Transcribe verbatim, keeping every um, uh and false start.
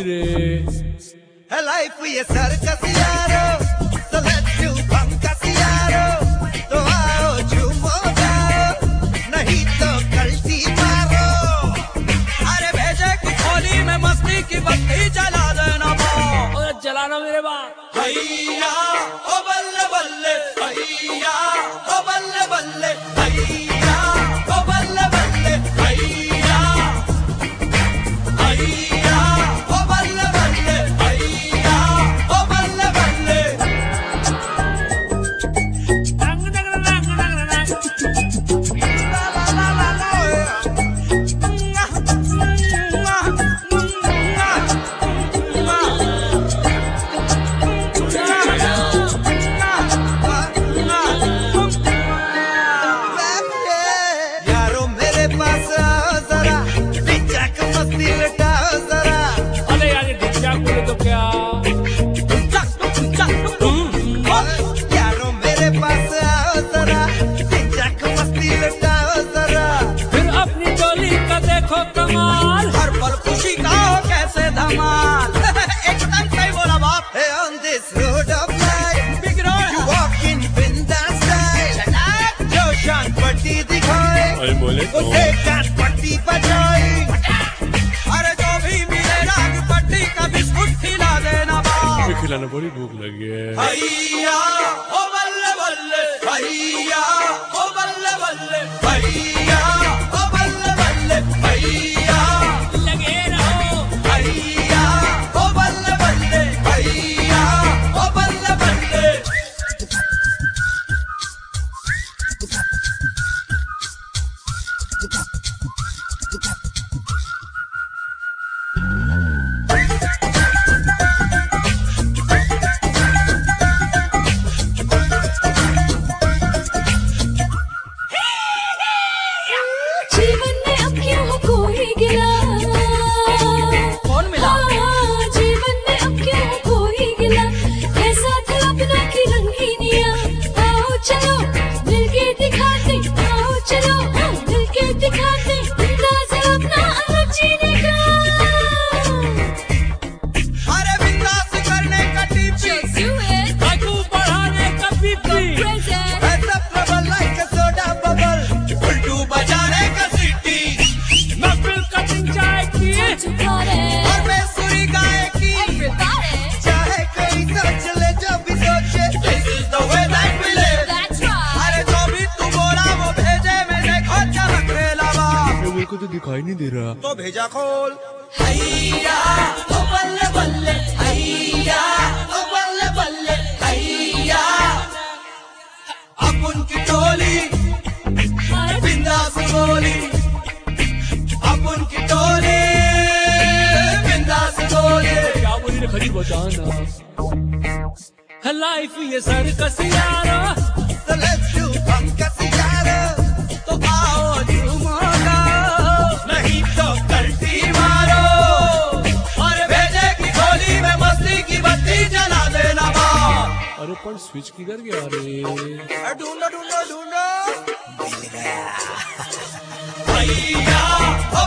रे। है लाइफ ये सर्कस यारो, so let's do बंकस यारो, तो आओ झूमो गाओ, नहीं तो कल्टी मारो। अरे भेजे की खोली में मस्ती की बत्ती जला देना बा, जलाना मेरे बाप। हैया ओ बल्ले बल्ले, हैया ओ बल्ले बल्ले, हैया ओ बल्ले बल्ले, हैया हैया ओ बल्ले बल्ले, हैया ओ बल्ले बल्ले। डंग डंग डंग डंग डंग। ला ला ला ला ला। यारो मेरे पास आओ जरा, पिचक मस्ती लटाओ जरा। अरे यार ये डिस्चा बोले तो क्या? यारो मेरे पास आओ जरा, पिचक मस्ती लटाओ जरा। फिर अपनी टोली का देखो कमाल, हर पल खुशी का हो कैसे धमाल। एकदम सही बोला बाप। Hey, on this road of life, big road you walk in बिंदास style। जो शान पट्टी दिखाए, अरे बोले तो उसे कान पट्टी बजाए। अरे जो भी मिले राग पट्टी का बिस्कुट खिला देना बाप। खिलाना बड़ी भूख लगी है। हैया ओ बल्ले बल्ले, हैया ओ बल्ले बल्ले, हैया ओ बल्ले बल्ले, हैया लगे रहो। हैया ओ बल्ले बल्ले, हैया ओ बल्ले बल्ले। जीवन में अब क्यों हो कोई गिला, कौन मिला? हाँ, जीवन में अब क्यों हो कोई गिला, कैसा था अपना की रंगीनिया। आओ चलो मिलके दिखाते, आओ चलो हाँ, मिलके दिखाते, अंदाज अपना अलग जीने का। अरे बिंदास करने का टीपी, आगू बढ़ाने का पीपी, ऐसा trouble like a soda bubble। उल्टू बजाने का सीटी, महफिल कटिंग चाय की, और बेसुरी गाय की। चाहे कोई सोच ले जो भी सोचे, This is the way that we live। अरे जो भी तू बोला वो भेजे में देखो चमक रे लवा। मेरे को तो दिखाई नहीं दे रहा। तो भेजा खोल। हैया ओ बल्ले बल्ले, हैया ओ बल्ले बल्ले, हैया अब उनकी टोली बिंदास बोली, अब उनकी टोली बिंदास बोली। क्या बोली रे खड़ी बताना। लाइफ ये सर्कस यारो, so let's do बंकस यारो। तो आओ झूमो गाओ, नहीं तो कल्टी मारो। और भेजे की खोली में मस्ती की बत्ती जला देना बाप। अरे पर स्विच किधर गया रे? ढूंढो ढूंढो ढूंढो। हैया ओ